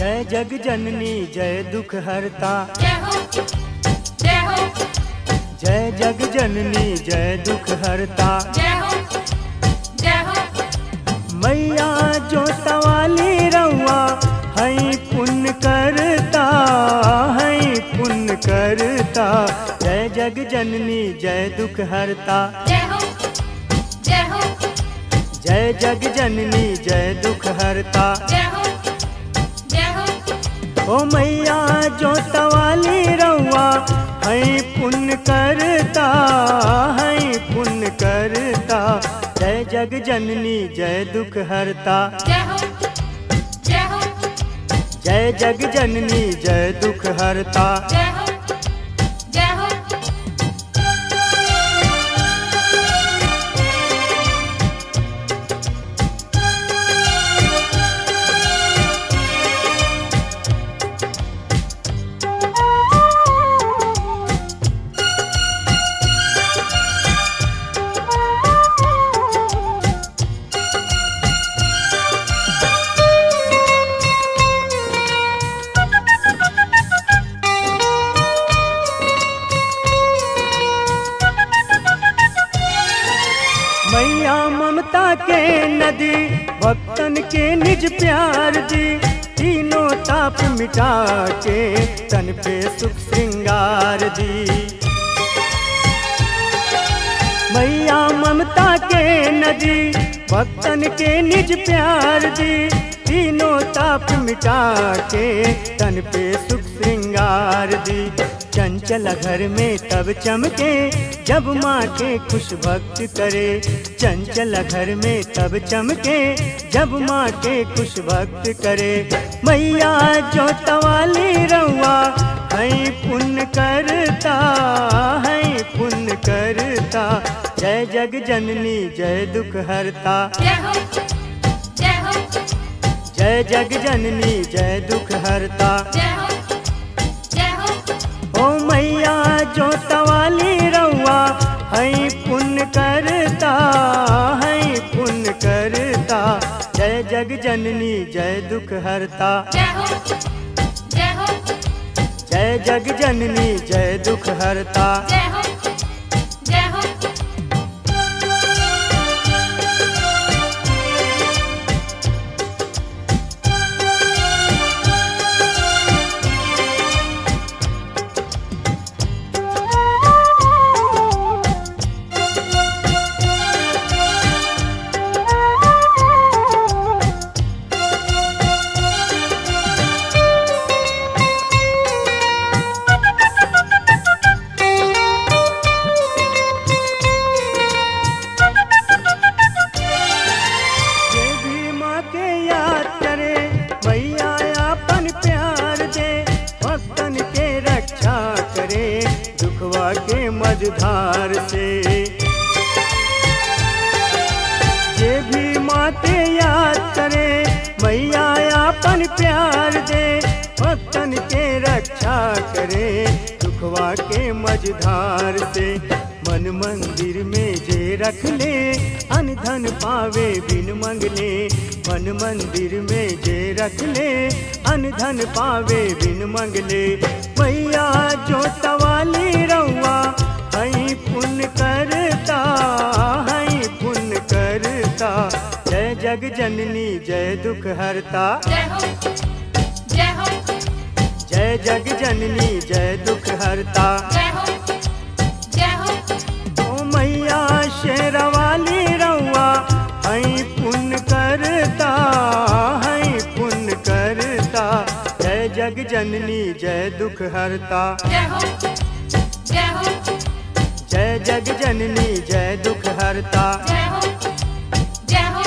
जय जग जननी जय दुख हरता, जय हो जय हो जय जग जननी जय दुख हरता। जय हो मैया जो सवाली रउआ हई पुण्य करता, हई पुण्य करता। जय जग जननी जय दुख हरता, जय हो जय हो जय जग जननी जय दुख हरता। जय हो जय हो ओ मैया जो सवाली रउआ हई पुण्य करता, हई पुण्य करता। जय जग जननी जय दुख हरता, जय हो जय हो जय जग जननी जय दुख हरता। जय हो जय हो मैया ममता के नदी भक्तन के निज प्यार दी, तीनों ताप मिटा के तन पे सुख श्रृंगार दी। मैया ममता के नदी भक्तन के निज प्यार दी, तीनों ताप मिटा के तन पे सुख श्रृंगार दी। चंचल घर में तब चमके जब माँ के खुश भक्त करे, चंचल घर में तब चमके जब माँ के खुश भक्त करे। मैया जो तवाली रउआ हई पुण्य करता, हई पुण्य करता। जय जग जननी जय दुख हरता, जय हो जय हो जय जग जननी जय दुख हरता। जय हो जय हो ओ मैया जो सवाली रउआ हई पुण्य करता, हई पुण्य करता। जय जग जननी जय दुख हरता, जय हो जय हो जय जग जननी जय दुख हरता। जय हो जय हो जे भी माँ के याद करे मैया अपन प्यार दे, भक्तन के रक्षा करे दुखवा के मझधार से। जे भी माँ के याद करे मैया अपन प्यार दे, भक्तन के रक्षा करे दुखवा के मझधार से। मन मंदिर में जे रख ले अन धन पावे बिन मंगले, मन मंदिर में जे रख ले अन धन पावे बिन मंगले। मैया जो सवाली रउआ हई पुण्य करता, हई पुण्य करता। जय जग जननी जय दुख हरता, जय हो जय हो जय जग जननी जय दुख हरता। जय हो जय हो ओ मैया शेरवाली रउआ हई पुण्य करता, हई पुण्य करता। जय जग जननी जय दुख हरता, जय हो जय हो जय जग जननी जय दुख हरता। जय हो जय हो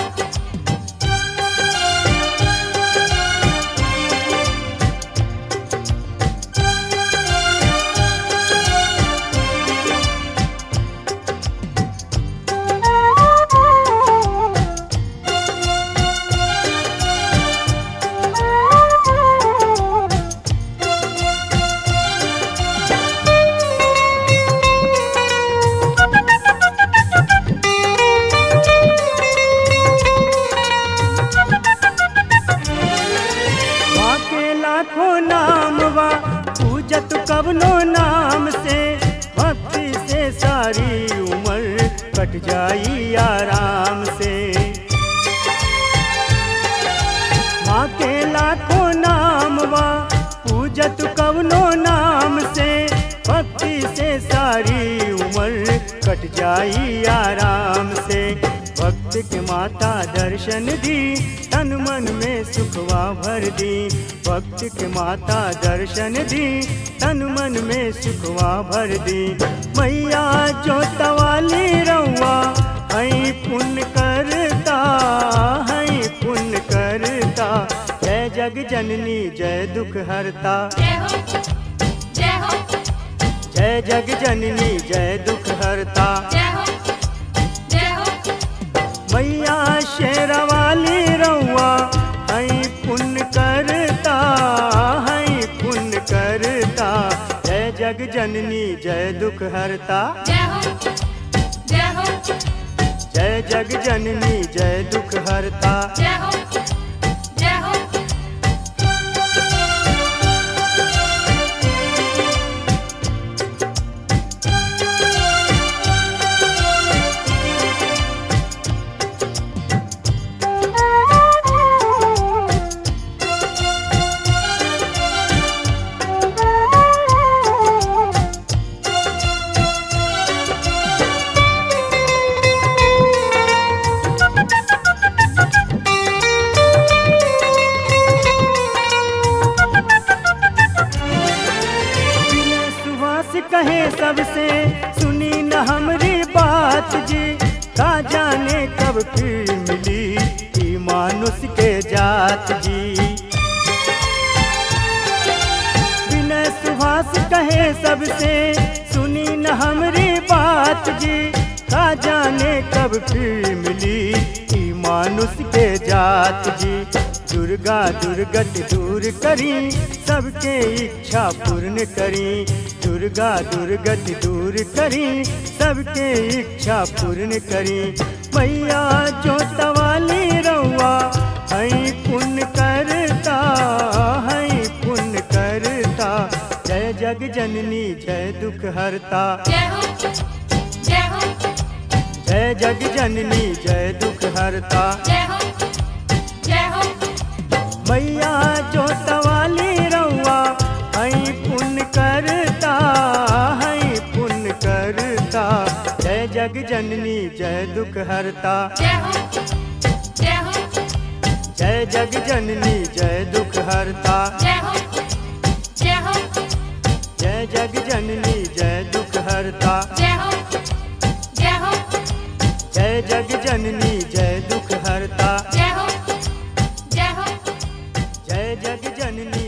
लाखों नाम बा पूजत कवनो नाम से, भक्ति से सारी उम्र कट जाई आराम से। माँ के लाखों नाम बा पूजत कवनो नाम से, भक्ति से सारी उम्र कट जाई आराम से। भक्त के माता दर्शन दी, तन मन में सुखवा भर दी। भक्त के माता दर्शन दी, तन मन में सुखवा भर दी। मैया जो तवाली रउआ हई पुण्य करता, हई पुण्य करता। जय जग जननी जय दुख हरता, जय हो जय हो जय जग जननी जय दुख हरता। जय हो जय हो मैया शेरवाली रउआ हई पुण्य करता, हई पुण्य करता। जय जग जननी जय दुख हरता, जय हो जय हो जय जग जननी जय दुख हरता। जय हो जय हो कहे सबसे सुनी न हमरी बात जी, का जाने कब फिर मिली ई मानुष के जात जी। विनय सुभाष कहे सबसे सुनी न हमरी बात जी, का जाने कब फिर मिली ई मानुष के जात जी। दुर्गा दुर्गति दूर करी, सबके इच्छा पूर्ण करी। दुर्गा दुर्गति दूर करी, सबके इच्छा पूर्ण करी। मैया जो तवाली रउआ हई पुण्य करता, हई पुण्य करता। जय जग जननी जय दुख हरता, जय हो जय हो जय जग जननी जय दुख हरता। जय हो जय हो मैया जो तवाली रउआ हई पुण्य करता, हई पुण्य करता। जय जग जननी जय दुख हरता, जय हो जय हो जय जग जननी जय दुख हरता। जय हो जय हो जय जग जननी जय दुख हरता, जय हो जय हो जय जग जननी जय दुख हरता। जय हो जय हो जय जग जननी